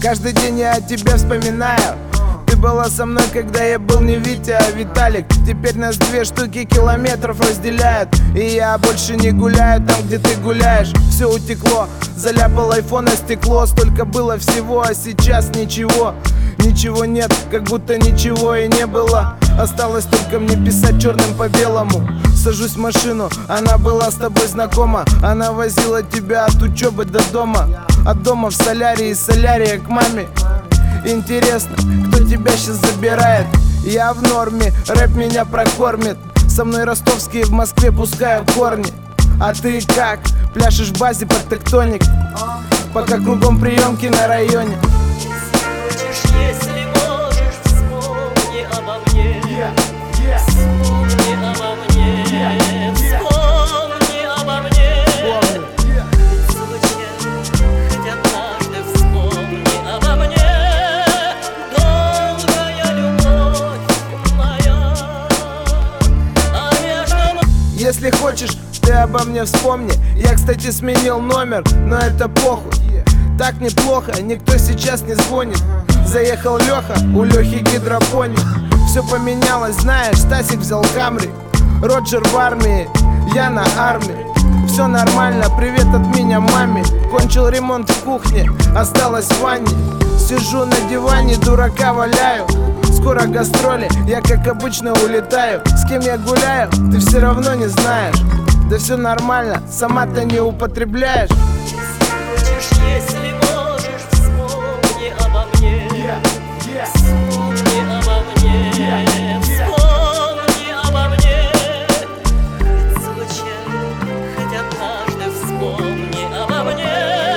Каждый день я о тебе вспоминаю. Ты была со мной, когда я был не Витя, а Виталик. Теперь нас 2 штуки километров разделяют, и я больше не гуляю там, где ты гуляешь. Все утекло, заляпал айфон на стекло. Столько было всего, а сейчас ничего. Ничего нет, как будто ничего и не было. Осталось только мне писать черным по белому. Сажусь в машину, она была с тобой знакома. Она возила тебя от учебы до дома, от дома в солярий, из солярия к маме. Интересно, кто тебя сейчас забирает? Я в норме, рэп меня прокормит. Со мной ростовские в Москве пускают корни. А ты как? Пляшешь в базе под тектоник, пока кругом приемки на районе. Если можешь, вспомни обо мне. Вспомни обо мне. Вспомни обо мне. Случайно, хоть однажды вспомни обо мне. Долгая любовь моя, а между... Если хочешь, ты обо мне вспомни. Я, кстати, сменил номер, но это похуй. Так неплохо, никто сейчас не звонит. Заехал Леха, у Лехи гидропоник. Все поменялось, знаешь, Стасик взял Камри. Роджер в армии, я на армии. Все нормально, привет от меня маме. Кончил ремонт в кухне, осталось в ванне. Сижу на диване, дурака валяю. Скоро гастроли, я как обычно улетаю. С кем я гуляю, ты все равно не знаешь. Да все нормально, сама-то не употребляешь. Если можешь, вспомни обо мне. Вспомни обо мне. Вспомни обо мне. Случайно, хоть однажды вспомни обо мне.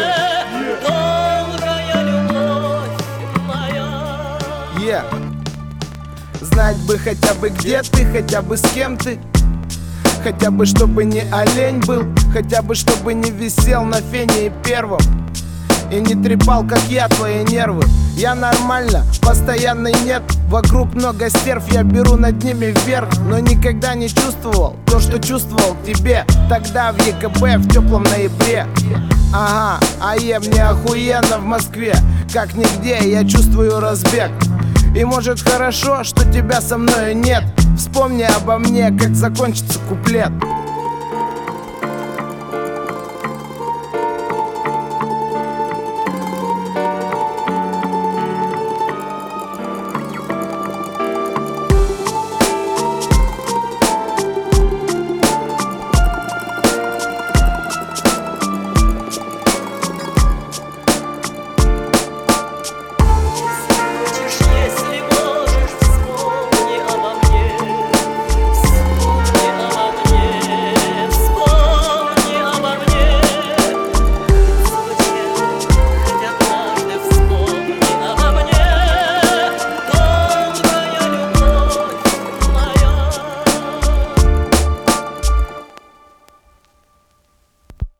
Долгая любовь моя. Знать бы хотя бы где ты, хотя бы с кем ты. Хотя бы чтобы не олень был, хотя бы чтобы не висел на фене и первом, и не трепал, как я, твои нервы. Я нормально, постоянной нет. Вокруг много стерв, я беру над ними вверх. Но никогда не чувствовал то, что чувствовал тебе тогда в ЕКБ в теплом ноябре. Ага, мне охуенно в Москве. Как нигде я чувствую разбег. И может хорошо, что тебя со мной нет. Вспомни обо мне, как закончится куплет.